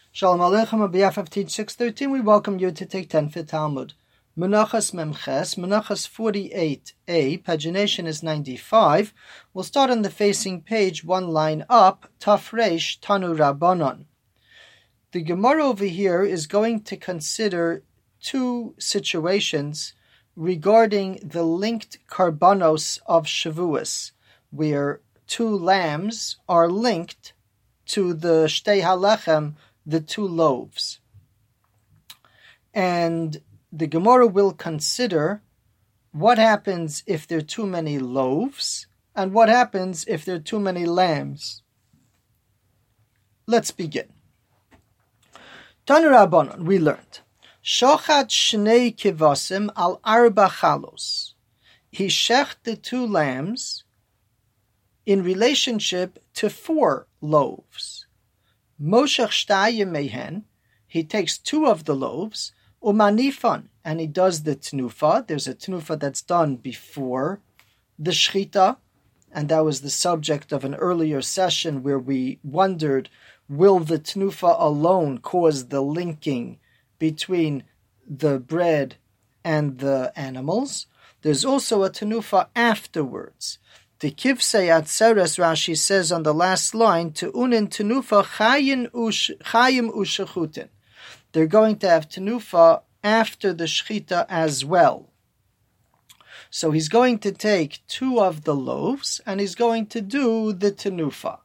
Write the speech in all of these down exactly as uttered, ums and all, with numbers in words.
Shalom Aleichem, on behalf of Teach six thirteen, we welcome you to take ten for Talmud. Menachas Memches, Menachas forty-eight a, pagination is ninety-five. We'll start on the facing page, one line up, Taf Reish Tanu Rabbanon. The Gemara over here is going to consider two situations regarding the linked karbanos of Shavuos, where two lambs are linked to the Shtei HaLechem, the two loaves. And the Gemara will consider what happens if there are too many loaves and what happens if there are too many lambs. Let's begin. Tanu Rabbanon, we learned, Shochat shnei kivasim al arba chalos. He shecht the two lambs in relationship to four loaves. Moshech shtayim mehen, he takes two of the loaves, umanifan, and he does the tnufa. There's a tnufa that's done before the shchita, and that was the subject of an earlier session where we wondered, will the tnufa alone cause the linking between the bread and the animals? There's also a tnufa afterwards. The Kivsei Atzeres, Rashi says on the last line, to unin tenufa chayim ushechutin. They're going to have tenufa after the shchita as well. So he's going to take two of the loaves and he's going to do the tenufa.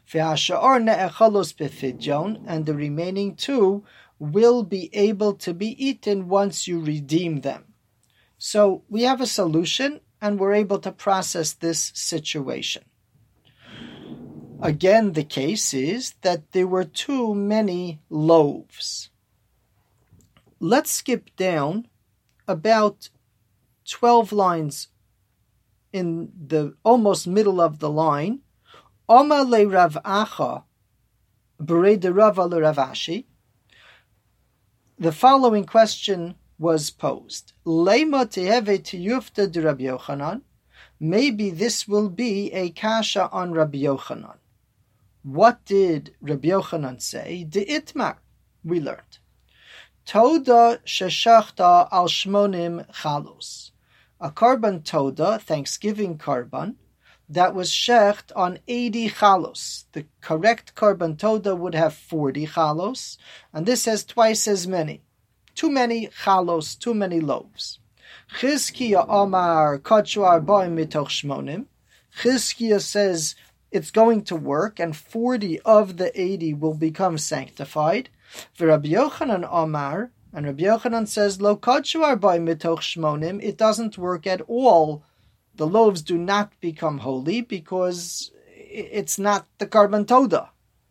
And the remaining two will be able to be eaten once you redeem them. So we have a solution, and we're able to process this situation. Again, the case is that there were too many loaves. Let's skip down about twelve lines in the almost middle of the line. Oma le Rav Acha, b'rei de Rava le Rav Ashi. The following question was posed. Leima teheve tiyufta de Rabbi Yochanan. Maybe this will be a kasha on Rabbi Yochanan. What did Rabbi Yochanan say? De itmar, we learned. Toda sheshachta al shmonim chalos. A karban toda, Thanksgiving karban, that was shecht on eighty chalos. The correct karban toda would have forty chalos, and this has twice as many. Too many chalos, too many loaves. Chizkiya Omar kachu arbaim mitoch shmonim. Chizkiya says it's going to work, and forty of the eighty will become sanctified. Rabbi Yochanan Omar, and Rabbi Yochanan says lo kachu arbaim mitoch shmonim. It doesn't work at all. The loaves do not become holy because it's not the karban toda.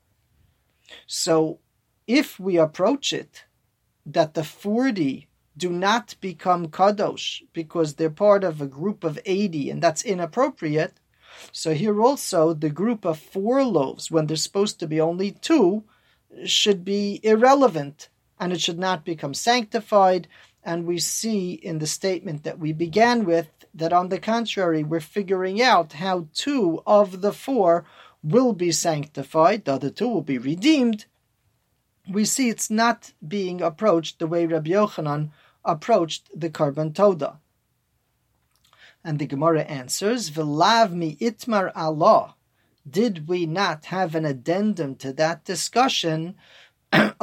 So if we approach it that the forty do not become kadosh because they're part of a group of eighty, and that's inappropriate. So here also, the group of four loaves, when there's supposed to be only two, should be irrelevant, and it should not become sanctified. And we see in the statement that we began with that, on the contrary, we're figuring out how two of the four will be sanctified, the other two will be redeemed. We see it's not being approached the way Rabbi Yochanan approached the karban toda. And the Gemara answers, V'lav mi itmar Allah. Did we not have an addendum to that discussion? If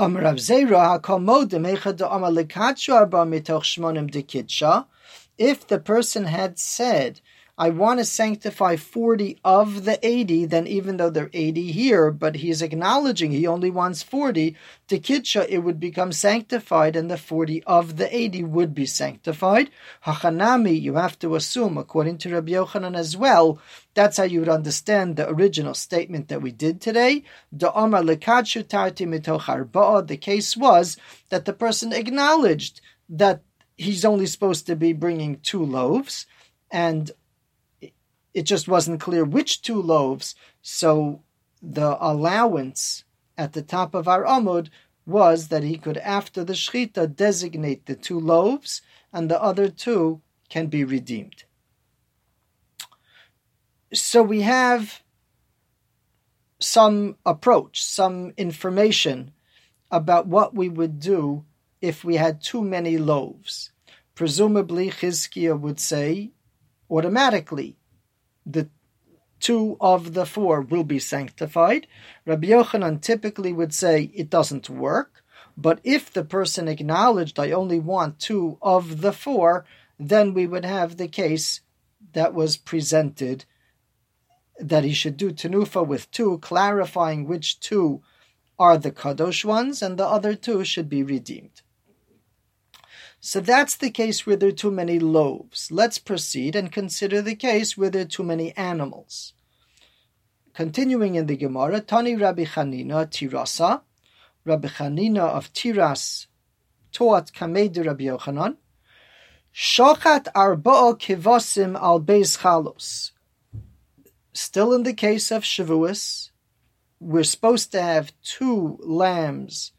the person had said, I want to sanctify forty of the eighty, then even though there are eighty here, but he's acknowledging he only wants forty, to Kitsha it would become sanctified, and the forty of the eighty would be sanctified. Hachanami, you have to assume, according to Rabbi Yochanan as well, that's how you would understand the original statement that we did today. The Omar lekadshu tarti mitoch arba'a. The case was that the person acknowledged that he's only supposed to be bringing two loaves, and it just wasn't clear which two loaves, so the allowance at the top of our Amud was that he could, after the Shechita, designate the two loaves, and the other two can be redeemed. So we have some approach, some information about what we would do if we had too many loaves. Presumably, Chizkiah would say, automatically, the two of the four will be sanctified. Rabbi Yochanan typically would say it doesn't work, but if the person acknowledged, I only want two of the four, then we would have the case that was presented, that he should do tenufa with two, clarifying which two are the kadosh ones, and the other two should be redeemed. So that's the case where there are too many loaves. Let's proceed and consider the case where there are too many animals. Continuing in the Gemara, Tani Rabbi Chanina Tirasa, Rabbi Chanina of Tiras taught Kamei Rabbi Yochanan, Shochat arba'a kivasim al beis chalos. Still in the case of Shavuos, we're supposed to have two lambs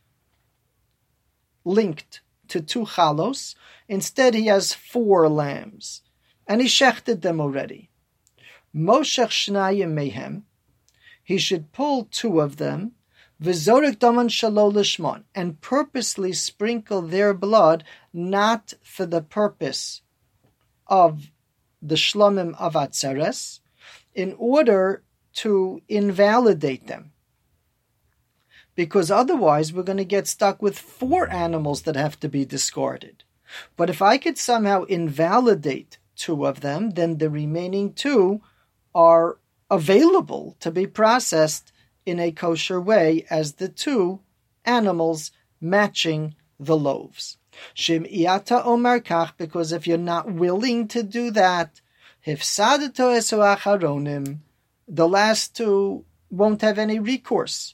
linked to two chalos. Instead, he has four lambs, and he shechted them already. Moshech shnayim mehem, he should pull two of them, v'zorek daman shalo lishmon, and purposely sprinkle their blood, not for the purpose of the shlomim of atzeres, in order to invalidate them. Because otherwise we're going to get stuck with four animals that have to be discarded. But if I could somehow invalidate two of them, then the remaining two are available to be processed in a kosher way as the two animals matching the loaves. Shem iyata omer kach, because if you're not willing to do that, hifsadato esu acharonim, the last two won't have any recourse.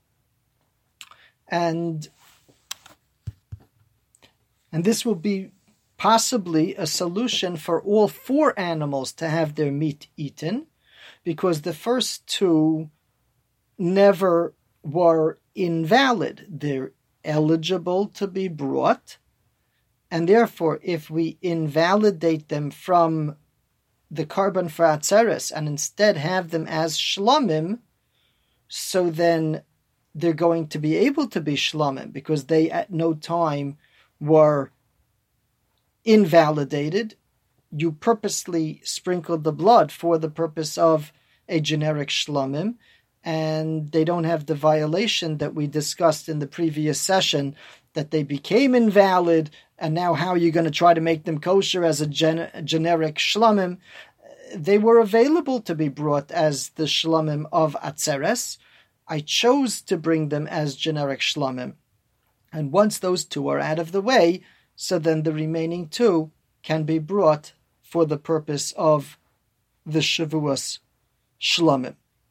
And, and this will be possibly a solution for all four animals to have their meat eaten, because the first two never were invalid. They're eligible to be brought, and therefore if we invalidate them from the carbon for atzeres and instead have them as shlomim, so then they're going to be able to be shlomim because they at no time were invalidated. You purposely sprinkled the blood for the purpose of a generic shlomim, and they don't have the violation that we discussed in the previous session, that they became invalid, and now how are you going to try to make them kosher as a, gen- a generic shlomim? They were available to be brought as the shlomim of atzeres. I chose to bring them as generic shlomim. And once those two are out of the way, so then the remaining two can be brought for the purpose of the Shavuos shlomim.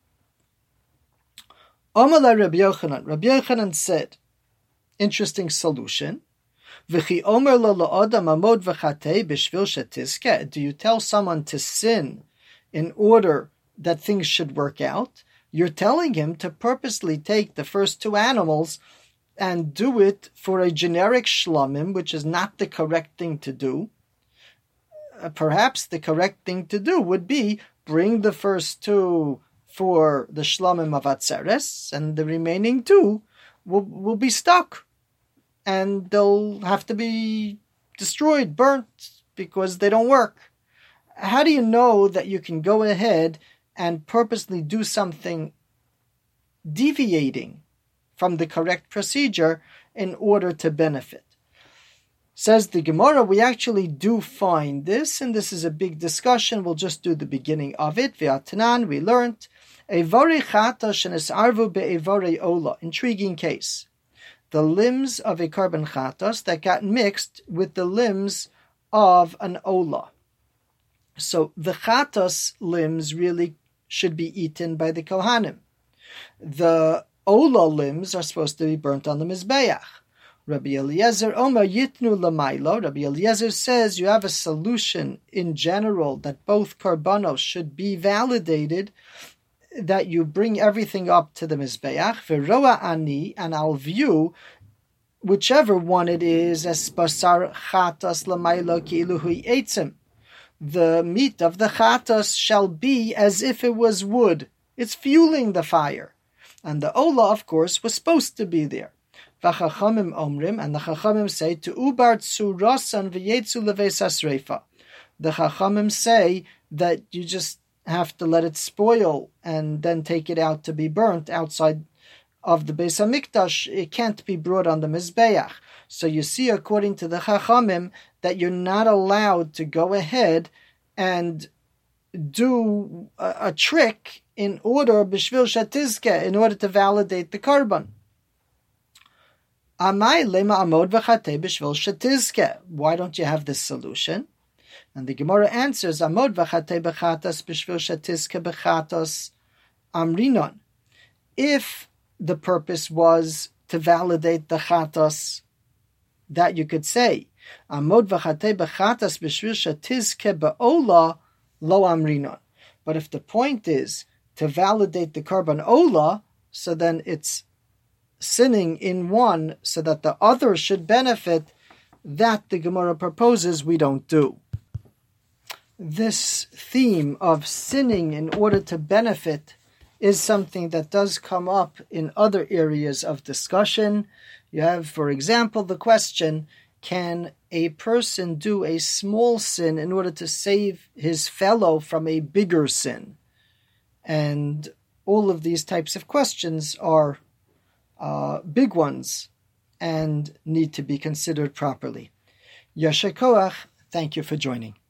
Amalei Rabbi Yochanan. Rabbi Yochanan said, interesting solution. V'chi omer lo la'adam amod v'chatei b'shvil shetiske. Do you tell someone to sin in order that things should work out? You're telling him to purposely take the first two animals and do it for a generic shlomim, which is not the correct thing to do. Uh, perhaps the correct thing to do would be bring the first two for the shlomim of atzeres, and the remaining two will, will be stuck. And they'll have to be destroyed, burnt, because they don't work. How do you know that you can go ahead and purposely do something deviating from the correct procedure in order to benefit? Says the Gemara, we actually do find this, and this is a big discussion. We'll just do the beginning of it. V'atanan, we learned, Evorei chata shenesarvu be'evorei ola. Intriguing case. The limbs of a carbon chatos that got mixed with the limbs of an ola. So the chatos limbs really should be eaten by the Kohanim. The ola limbs are supposed to be burnt on the Mizbeach. Rabbi Eliezer Omer Yitnu Lamailo. Rabbi Eliezer says you have a solution in general that both karbanos should be validated, that you bring everything up to the Mizbeach, Veroa Ani, and I'll view whichever one it is as basar chatas lamailo ki'ilu hu eitzim. The meat of the chatas shall be as if it was wood. It's fueling the fire. And the ola, of course, was supposed to be there. V'chachamim omrim, and the chachamim say, to ubar tzurasan v'yetzu leves hasreifa. The chachamim say that you just have to let it spoil and then take it out to be burnt outside of the Beis Hamikdash. It can't be brought on the Mizbeach. So you see, according to the chachamim, that you're not allowed to go ahead and do a, a trick in order, b'shvil shatizke, in order to validate the korban. Amai lema amod v'chatei b'shvil shatizke. Why don't you have this solution? And the Gemara answers, amod v'chatei b'chatas b'shvil shatizke b'chatos amrinon. If the purpose was to validate the chatos, that you could say, amod v'chatei b'chatas b'shvil shatizke ba'ola lo amrinon. But if the point is to validate the korban ola, so then it's sinning in one so that the other should benefit, that the Gemara proposes we don't do. This theme of sinning in order to benefit is something that does come up in other areas of discussion. You have, for example, the question, can a person do a small sin in order to save his fellow from a bigger sin? And all of these types of questions are uh, big ones and need to be considered properly. Yasher koach, thank you for joining.